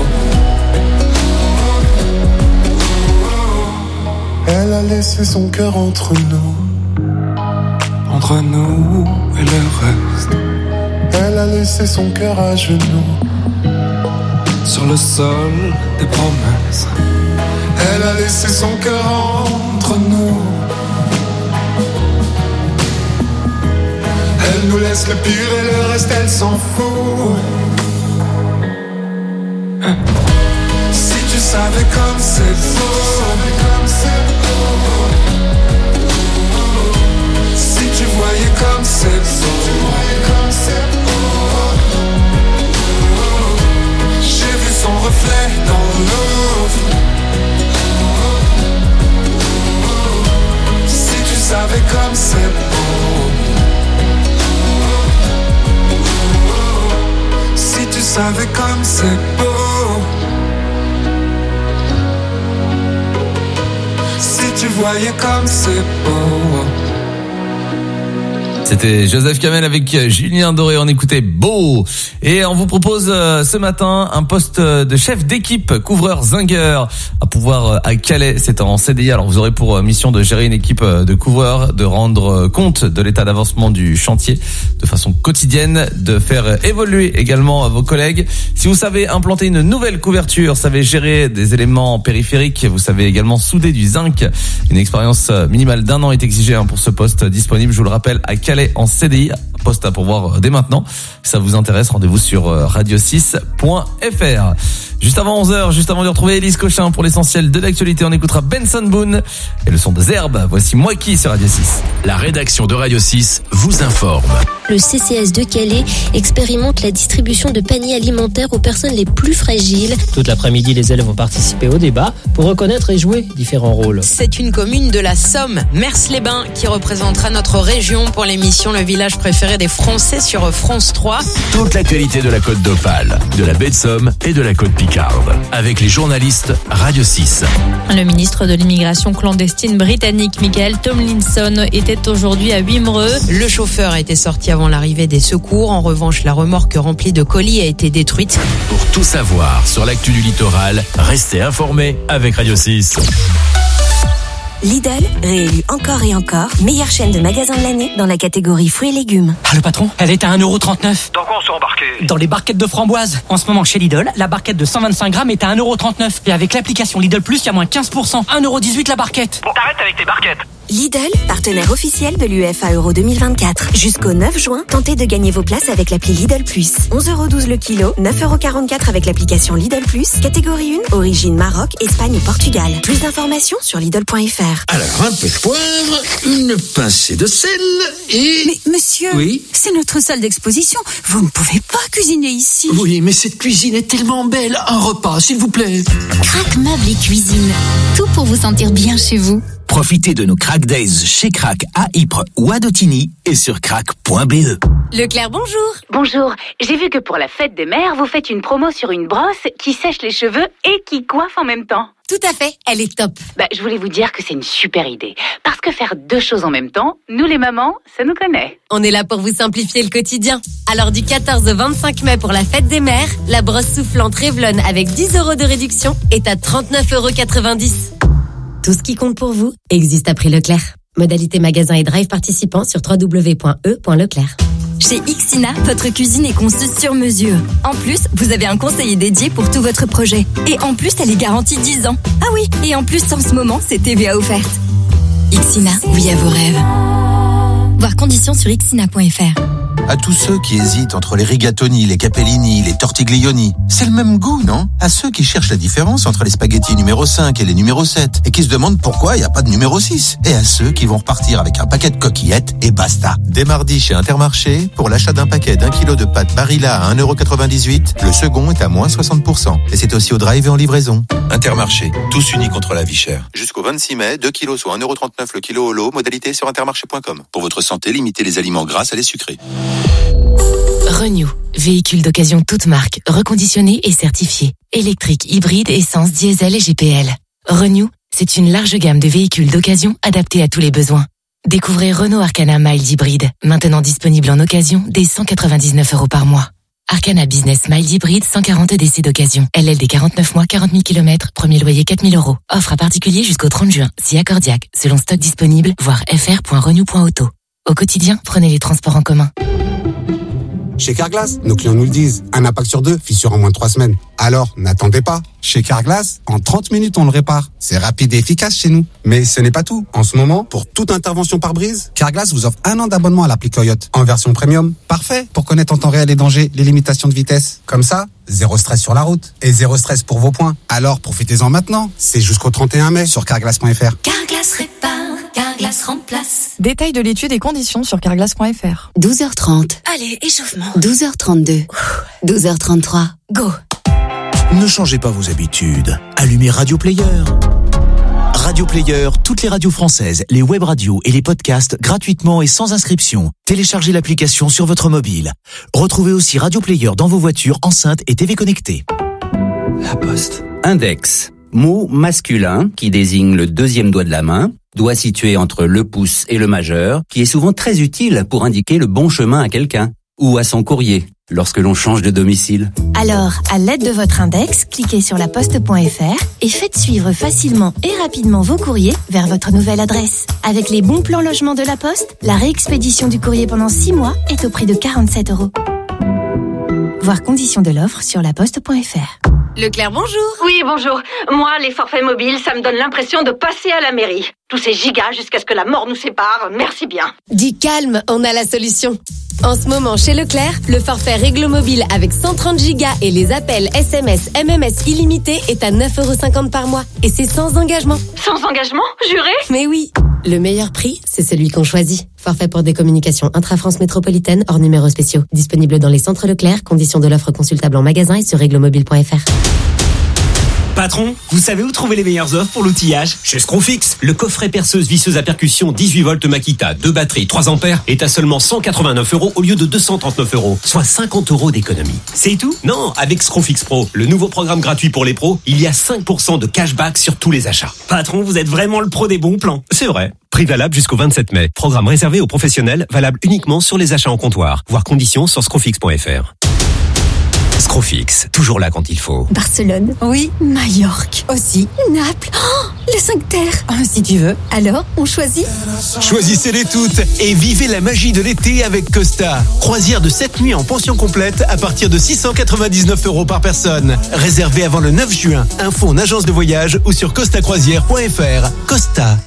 Speaker 13: Elle a laissé son cœur entre nous.
Speaker 14: Entre nous et le reste.
Speaker 13: Elle a laissé laissé son cœur à genoux.
Speaker 14: Sur le sol des promesses,
Speaker 13: elle a laissé son cœur entre nous. Elle nous laisse le pire et le reste elle s'en fout.
Speaker 14: Si tu savais comme c'est beau, si tu voyais comme c'est beau, j'ai vu son reflet dans l'eau. Si tu savais comme c'est beau, si tu savais comme c'est beau, si tu voyais comme c'est beau.
Speaker 5: C'était Joseph Kamel avec Julien Doré, on écoutait Beau. Et on vous propose ce matin un poste de chef d'équipe couvreur zingueur à pouvoir à Calais. C'est en CDI, alors vous aurez pour mission de gérer une équipe de couvreurs, de rendre compte de l'état d'avancement du chantier de façon quotidienne, de faire évoluer également vos collègues. Si vous savez implanter une nouvelle couverture, savez gérer des éléments périphériques, vous savez également souder du zinc, une expérience minimale d'1 an est exigée pour ce poste disponible, je vous le rappelle, à Calais en CDI, poste à pourvoir dès maintenant. Si ça vous intéresse, rendez-vous sur radio6.fr. Juste avant 11h, juste avant de retrouver Élise Cochin pour l'essentiel de l'actualité, on écoutera Benson Boone et le son de Zerbe. Voici Moi qui sur Radio 6.
Speaker 8: La rédaction de Radio 6 vous informe.
Speaker 15: Le CCAS de Calais expérimente la distribution de paniers alimentaires aux personnes les plus fragiles.
Speaker 16: Toute l'après-midi, les élèves vont participer au débat pour reconnaître et jouer différents rôles.
Speaker 17: C'est une commune de la Somme, Mers-les-Bains, qui représentera notre région pour l'émission Le village préféré des Français sur France 3.
Speaker 8: Toute l'actualité de la Côte d'Opale, de la baie de Somme et de la Côte Picarde, avec les journalistes Radio 6.
Speaker 18: Le ministre de l'immigration clandestine britannique Michael Tomlinson était aujourd'hui à Wimereux.
Speaker 17: Le chauffeur a été sorti avant l'arrivée des secours. En revanche, la remorque remplie de colis a été détruite.
Speaker 8: Pour tout savoir sur l'actu du littoral, restez informés avec Radio 6.
Speaker 19: Lidl, réélu encore et encore, meilleure chaîne de magasins de l'année dans la catégorie fruits et légumes.
Speaker 20: Ah, le patron, elle est à 1,39€.
Speaker 21: Dans quoi on s'est embarqué?
Speaker 20: Dans les barquettes de framboises. En ce moment, chez Lidl, la barquette de 125 grammes est à 1,39€. Et avec l'application Lidl Plus, il y a moins 15%. 1,18€ la barquette.
Speaker 21: Bon, t'arrêtes avec tes barquettes.
Speaker 19: Lidl, partenaire officiel de l'UEFA Euro 2024. Jusqu'au 9 juin, tentez de gagner vos places avec l'appli Lidl Plus. 11,12€ le kilo, 9,44€ avec l'application Lidl Plus. Catégorie 1, origine Maroc, Espagne ou Portugal. Plus d'informations sur Lidl.fr.
Speaker 22: Alors, un peu de poivre, une pincée de sel et...
Speaker 28: Mais monsieur,
Speaker 22: oui,
Speaker 28: c'est notre salle d'exposition. Vous ne pouvez pas cuisiner ici.
Speaker 22: Oui, mais cette cuisine est tellement belle. Un repas, s'il vous plaît.
Speaker 29: Crac Meubles et Cuisine. Tout pour vous sentir bien chez vous.
Speaker 27: Profitez de nos Crack Days chez Crack à Ypres ou à Dautigny et sur crack.be.
Speaker 17: Leclerc, bonjour.
Speaker 30: Bonjour. J'ai vu que pour la fête des mères, vous faites une promo sur une brosse qui sèche les cheveux et qui coiffe en même temps.
Speaker 17: Tout à fait, elle est top.
Speaker 30: Je voulais vous dire que c'est une super idée. Parce que faire deux choses en même temps, nous les mamans, ça nous connaît.
Speaker 17: On est là pour vous simplifier le quotidien. Alors du 14 au 25 mai pour la fête des mères, la brosse soufflante Revlon avec 10€ de réduction est à 39,90€. Tout ce qui compte pour vous existe à prix Leclerc. Modalité magasin et drive participants sur www.e.leclerc.
Speaker 29: Chez Ixina, votre cuisine est conçue sur mesure. En plus, vous avez un conseiller dédié pour tout votre projet. Et en plus, elle est garantie 10 ans. Ah oui, et en plus, en ce moment, c'est TVA offerte. Ixina, oui à vos rêves. Voir conditions sur ixina.fr.
Speaker 3: À tous ceux qui hésitent entre les rigatoni, les capellini, les tortiglioni, c'est le même goût, non? À ceux qui cherchent la différence entre les spaghettis numéro 5 et les numéro 7 et qui se demandent pourquoi il n'y a pas de numéro 6. Et à ceux qui vont repartir avec un paquet de coquillettes et basta. Dès mardi chez Intermarché, pour l'achat d'un paquet d'1 kilo de pâtes Barilla à 1,98€, le second est à moins 60%. Et c'est aussi au drive et en livraison. Intermarché, tous unis contre la vie chère. Jusqu'au 26 mai, 2 kilos soit 1,39€ le kilo au lot, modalité sur intermarché.com. Pour votre santé, limitez les aliments gras à les sucrés.
Speaker 17: Renew, véhicule d'occasion toute marque, reconditionné et certifié. Électrique, hybride, essence, diesel et GPL. Renew, c'est une large gamme de véhicules d'occasion adaptés à tous les besoins. Découvrez Renault Arcana Mild Hybride, maintenant disponible en occasion dès 199€ par mois. Arcana Business Mild Hybride, 140 EDC d'occasion. LLD 49 mois, 40 000 km, premier loyer 4 000 €. Offre à particulier jusqu'au 30 juin, si accordiaque, selon stock disponible, voir fr.renew.auto. Au quotidien, prenez les transports en commun.
Speaker 1: Chez Carglass, nos clients nous le disent. Un impact sur 2, fissure en moins de 3 semaines. Alors, n'attendez pas. Chez Carglass, en 30 minutes, on le répare. C'est rapide et efficace chez nous. Mais ce n'est pas tout. En ce moment, pour toute intervention pare-brise, Carglass vous offre 1 an d'abonnement à l'appli Coyote en version premium. Parfait pour connaître en temps réel les dangers, les limitations de vitesse. Comme ça, zéro stress sur la route et zéro stress pour vos points. Alors, profitez-en maintenant. C'est jusqu'au 31 mai sur carglass.fr.
Speaker 24: Carglass répare, Carglass remplace.
Speaker 2: Détail de l'étude et conditions sur carglass.fr.
Speaker 29: 12h30.
Speaker 24: Allez, échauffement.
Speaker 29: 12h32. 12h33. Go.
Speaker 27: Ne changez pas vos habitudes. Allumez Radio Player. Radio Player, toutes les radios françaises, les web radios et les podcasts gratuitement et sans inscription. Téléchargez l'application sur votre mobile. Retrouvez aussi Radio Player dans vos voitures, enceintes et TV connectées.
Speaker 4: La Poste. Index. Mot masculin qui désigne le deuxième doigt de la main, doigt situé entre le pouce et le majeur, qui est souvent très utile pour indiquer le bon chemin à quelqu'un ou à son courrier lorsque l'on change de domicile.
Speaker 29: Alors, à l'aide de votre index, cliquez sur laposte.fr et faites suivre facilement et rapidement vos courriers vers votre nouvelle adresse. Avec les bons plans logement de la Poste, la réexpédition du courrier pendant 6 mois est au prix de 47 €. Voir conditions de l'offre sur laposte.fr.
Speaker 30: Leclerc, bonjour. Oui, bonjour. Moi, les forfaits mobiles, ça me donne l'impression de passer à la mairie. Tous ces gigas jusqu'à ce que la mort nous sépare, merci bien.
Speaker 6: Dis calme, on a la solution. En ce moment, chez Leclerc, le forfait Réglo Mobile avec 130 gigas et les appels SMS, MMS illimités est à 9,50 € par mois. Et c'est sans engagement.
Speaker 30: Sans engagement, juré?
Speaker 6: Mais oui. Le meilleur prix, c'est celui qu'on choisit. Forfait pour des communications intra-France métropolitaine hors numéros spéciaux. Disponible dans les centres Leclerc. Conditions de l'offre consultable en magasin et sur réglomobile.fr.
Speaker 9: Patron, vous savez où trouver les meilleures offres pour l'outillage? Chez Scrofix. Le coffret perceuse visseuse à percussion 18 volts Makita, 2 batteries, 3 ampères est à seulement 189 € au lieu de 239 €, soit 50 € d'économie. C'est tout? Non, avec Scrofix Pro, le nouveau programme gratuit pour les pros, il y a 5% de cashback sur tous les achats. Patron, vous êtes vraiment le pro des bons plans. C'est vrai. Prix valable jusqu'au 27 mai. Programme réservé aux professionnels, valable uniquement sur les achats en comptoir. Voir conditions sur scrofix.fr. Scrofix, toujours là quand il faut.
Speaker 28: Barcelone. Oui. Majorque. Aussi. Naples. Oh, le 5 terres. Oh, si tu veux. Alors, on choisit?
Speaker 9: Choisissez-les toutes et vivez la magie de l'été avec Costa. Croisière de 7 nuits en pension complète à partir de 699 € par personne. Réservé avant le 9 juin. Info en agence de voyage ou sur costacroisière.fr. Costa.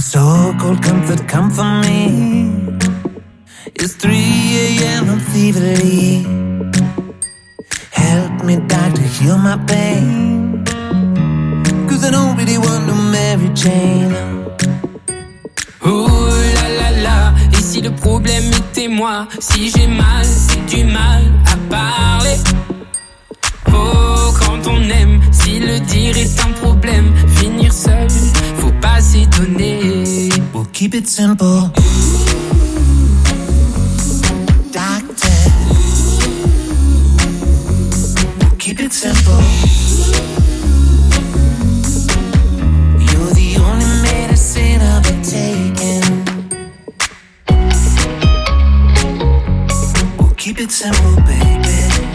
Speaker 5: so-called comfort come for me. It's 3 a.m. I'm feverly. Help me, doctor, heal my pain. 'Cause I don't really want no Mary Jane.
Speaker 7: Oh là là là, et si le problème était moi? Si j'ai mal, c'est du mal à parler. Oh, quand on aime, si le dire est un problème, finir seul, faut pas s'étonner.
Speaker 5: We'll keep it simple. Doctor, we'll keep it simple. You're the only medicine I'll be taking. We'll keep it simple, baby.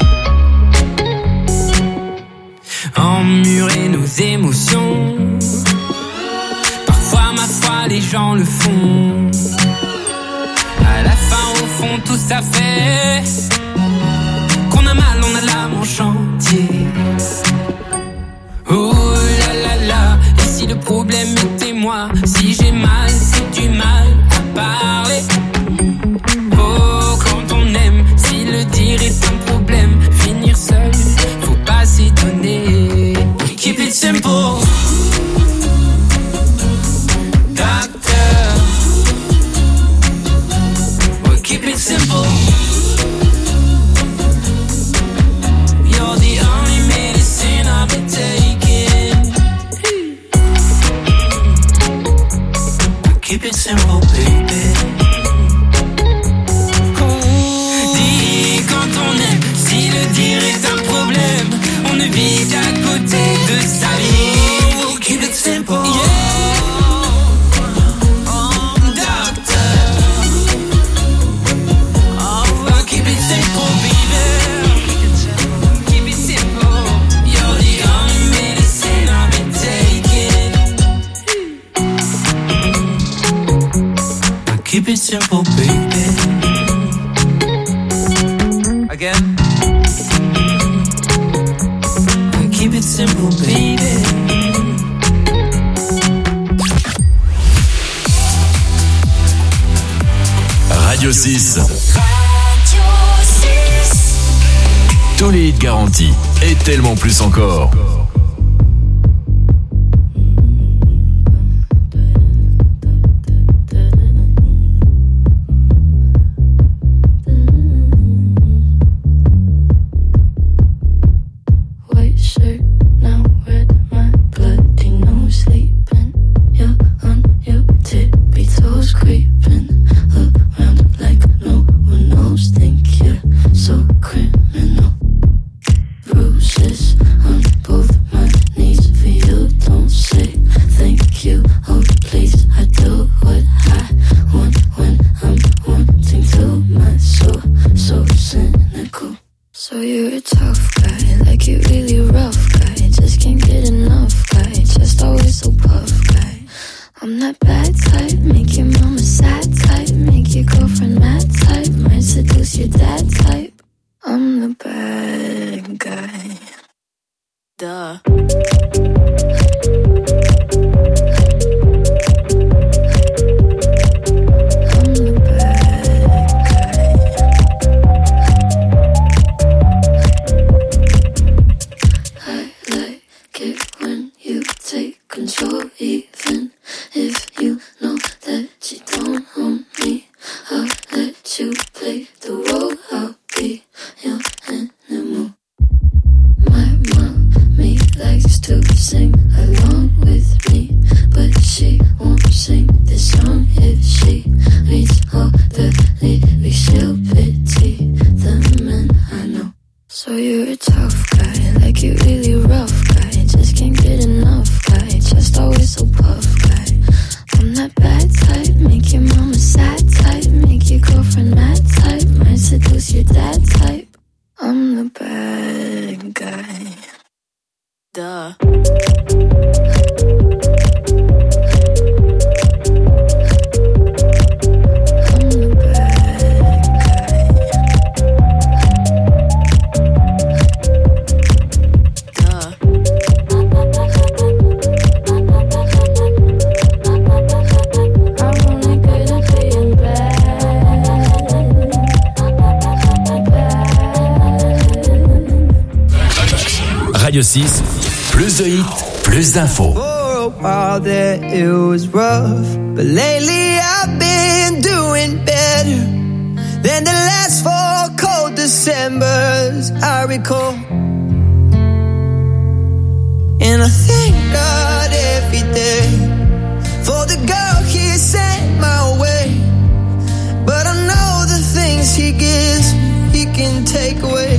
Speaker 7: Emmurer nos émotions, parfois ma foi les gens le font. À la fin au fond tout ça fait qu'on a mal, on a l'âme en chantier. Oh là là là, et si le problème était moi? Si j'ai mal, c'est du mal à parler. Oh, quand on aime, si le dire est un problème, finir seul, faut pas s'étonner. Keep it simple, doctor. We'll keep it simple. You're the only medicine I'll be taking. We'll keep it simple, baby. Dis quand on aime, si le dire est un problème, on ne vit qu'à côté de sa vie.
Speaker 5: We'll keep it simple.
Speaker 7: Yeah. Doctor. We'll keep it simple, baby. Keep it simple. You're the only medicine I'll be taking.
Speaker 5: We'll keep it simple, baby. Again. Keep it simple, baby.
Speaker 8: Radio 6. Tous les hits garantis et tellement plus encore. Radio 6, plus de hits, plus d'infos.
Speaker 10: For a while there it was rough, but lately I've been doing better than the last 4 cold Decembers I recall. And I thank God every day for the girl He sent my way. But I know the things He gives me, He can take away.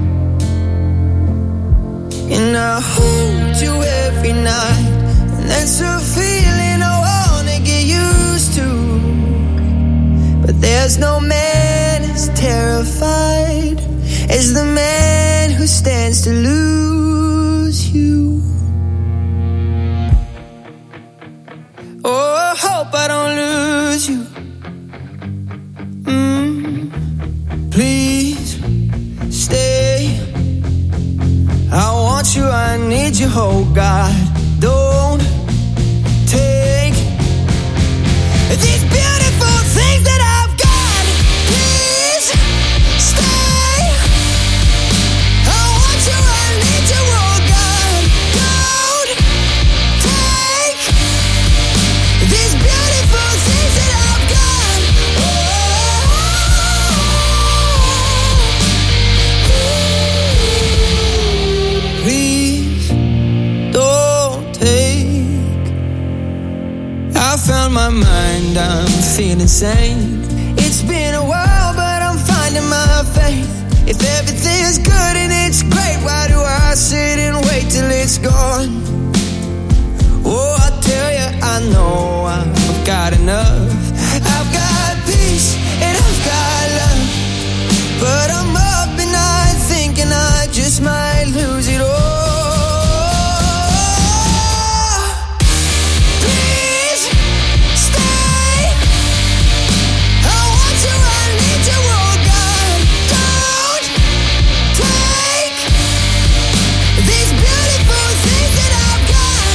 Speaker 10: And I hold you every night, and that's a feeling I wanna get used to. But there's no man as terrified as the man who stands to lose you. Oh, I hope I don't lose you. Please stay. I want you, I need you, oh God. Don't take these beautiful things that I've got. Please stay. I want you, I need you, oh God. Don't take these beautiful things that I've got. Please don't take. I found my mind, I'm feeling sane. It's been a while, but I'm finding my faith. If everything's good and it's great, why do I sit and wait till it's gone? Oh, I tell you, I know I've got enough. I've got peace and I've got love, but I'm up at night thinking I just might lose it all. Please stay. I want you, I need you, oh God. Don't take these beautiful things that I've got.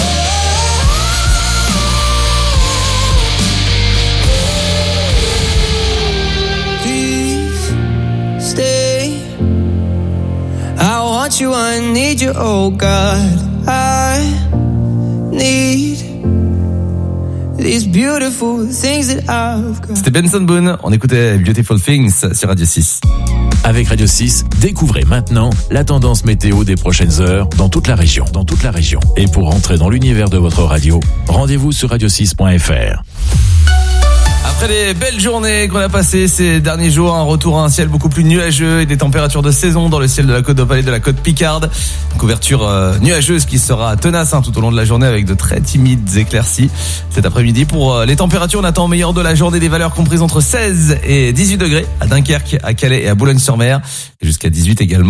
Speaker 10: Please stay. I want you, I need you, oh God. I need these beautiful things that I've got.
Speaker 11: C'était Benson Boone, on écoutait Beautiful Things sur Radio 6.
Speaker 8: Avec Radio 6, découvrez maintenant la tendance météo des prochaines heures dans toute la région. Et pour rentrer dans l'univers de votre radio, rendez-vous sur radio6.fr.
Speaker 11: Après les belles journées qu'on a passées ces derniers jours, un retour à un ciel beaucoup plus nuageux et des températures de saison dans le ciel de la côte d'Opale et de la côte Picarde. Une couverture nuageuse qui sera tenace tout au long de la journée avec de très timides éclaircies. Cet après-midi, pour les températures, on attend au meilleur de la journée des valeurs comprises entre 16 et 18 degrés à Dunkerque, à Calais et à Boulogne-sur-Mer. Et jusqu'à 18 également